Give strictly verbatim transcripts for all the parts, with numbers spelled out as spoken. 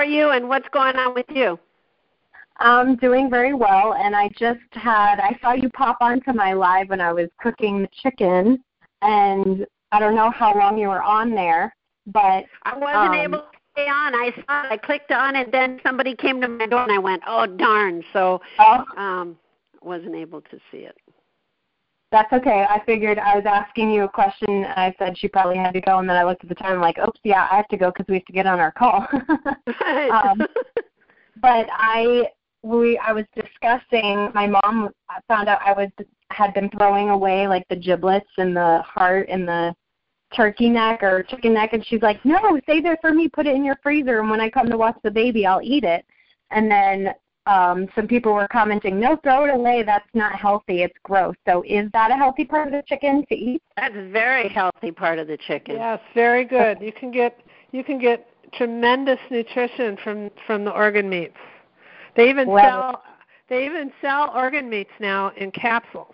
you, and what's going on with you? I'm doing very well, and I just had, I saw you pop onto my live when I was cooking the chicken, and I don't know how long you were on there, but I wasn't um, able to stay on. I saw it, I clicked on, and then somebody came to my door, and I went, oh, darn, so oh, um, wasn't able to see it. That's okay. I figured I was asking you a question, and I said she probably had to go, and then I looked at the time, like, oops, yeah, I have to go because we have to get on our call. um, but I we I was discussing. My mom found out I was had been throwing away like the giblets and the heart and the turkey neck or chicken neck, and she's like, no, save it for me. Put it in your freezer, and when I come to watch the baby, I'll eat it. And then Um, some people were commenting, no, throw it away. That's not healthy. It's gross. So is that a healthy part of the chicken to eat? That's a very healthy part of the chicken. Yes, very good. You can get you can get tremendous nutrition from, from the organ meats. They even Well, sell they even sell organ meats now in capsules.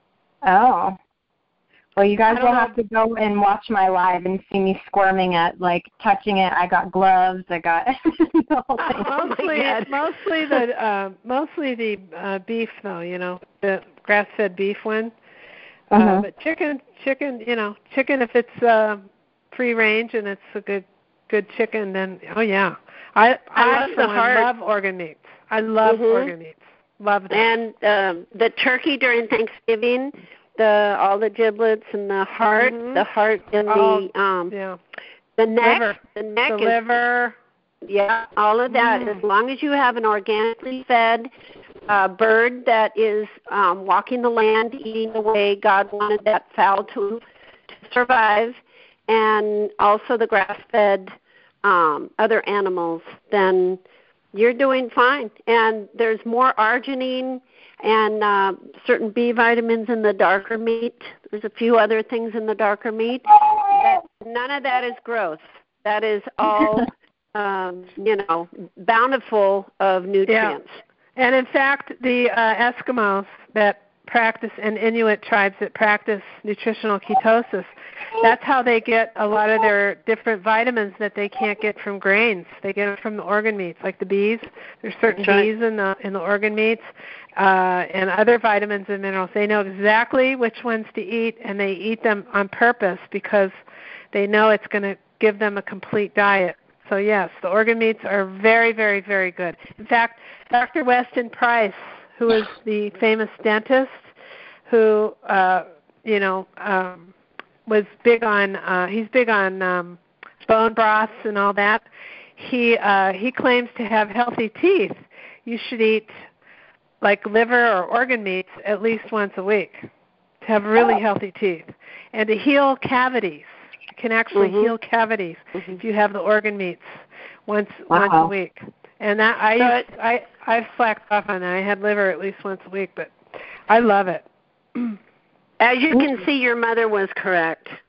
Oh. Well, you guys I don't will know. have to go and watch my live and see me squirming at, like, touching it. I got gloves. I got the whole thing. Oh, my mostly, God. mostly the uh, mostly the uh, beef, though. You know, the grass-fed beef one. Uh, Uh-huh. but chicken, chicken, you know, chicken if it's uh, free range and it's a good good chicken, then oh yeah, I I I love for the one heart. love organ meats. I love Mhm. organ meats. Love them. And um, the turkey during Thanksgiving, the all the giblets and the heart, Mhm. the heart and Oh, the um, yeah, the neck, liver, the neck the is liver. yeah, all of that. Mm. As long as you have an organically fed uh, bird that is um, walking the land, eating the way God wanted that fowl to, to survive, and also the grass-fed um, other animals, then you're doing fine. And there's more arginine and uh, certain B vitamins in the darker meat. There's a few other things in the darker meat. That, none of that is gross. That is all, um, you know, bountiful of nutrients. And in fact, the uh, Eskimos that practice and Inuit tribes that practice nutritional ketosis, that's how they get a lot of their different vitamins that they can't get from grains. They get it from the organ meats, like the bees. There's certain That's right. bees in the in the organ meats, uh, and other vitamins and minerals. They know exactly which ones to eat, and they eat them on purpose because they know it's going to give them a complete diet. So yes, the organ meats are very, very, very good. In fact, Doctor Weston Price, who is the famous dentist, who uh, you know um, was big on, uh, he's big on um, bone broths and all that. He uh, he claims to have healthy teeth. You should eat like liver or organ meats at least once a week to have really healthy teeth and to heal cavities. It can actually Mhm. heal cavities Mhm. if you have the organ meats once Wow. once a week. And that I So used, I I've slacked off on that. I had liver at least once a week, but I love it. As you can see, your mother was correct.